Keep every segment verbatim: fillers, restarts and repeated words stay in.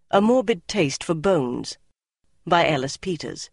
A Morbid Taste for Bones, by Ellis Peters.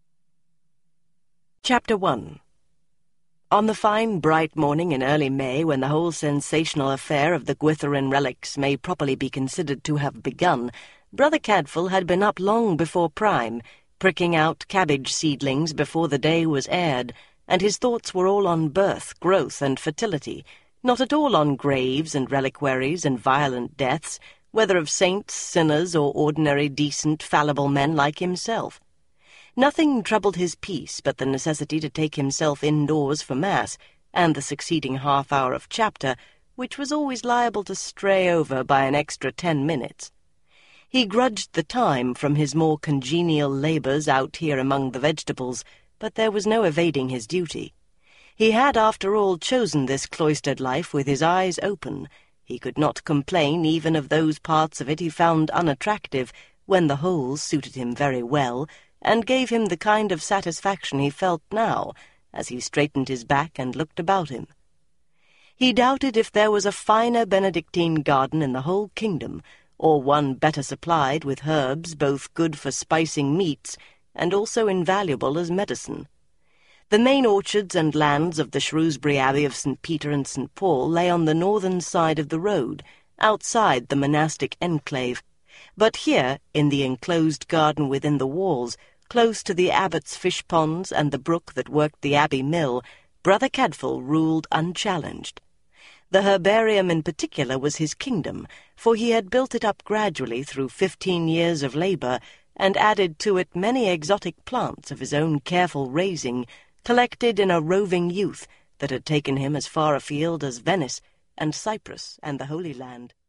Chapter one. On the fine, bright morning in early May, when the whole sensational affair of the Gwytherin relics may properly be considered to have begun, Brother Cadfael had been up long before prime, pricking out cabbage seedlings before the day was aired, and his thoughts were all on birth, growth, and fertility, not at all on graves and reliquaries and violent deaths, whether of saints, sinners, or ordinary, decent, fallible men like himself. Nothing troubled his peace but the necessity to take himself indoors for Mass, and the succeeding half-hour of chapter, which was always liable to stray over by an extra ten minutes. He grudged the time from his more congenial labours out here among the vegetables, but there was no evading his duty. He had, after all, chosen this cloistered life with his eyes open. He could not complain even of those parts of it he found unattractive, when the whole suited him very well, and gave him the kind of satisfaction he felt now, as he straightened his back and looked about him. He doubted if there was a finer Benedictine garden in the whole kingdom, or one better supplied with herbs both good for spicing meats and also invaluable as medicine. The main orchards and lands of the Shrewsbury Abbey of Saint Peter and Saint Paul lay on the northern side of the road, outside the monastic enclave, but here, in the enclosed garden within the walls, close to the abbot's fish-ponds and the brook that worked the abbey mill, Brother Cadfael ruled unchallenged. The herbarium in particular was his kingdom, for he had built it up gradually through fifteen years of labour, and added to it many exotic plants of his own careful raising, collected in a roving youth that had taken him as far afield as Venice and Cyprus and the Holy Land.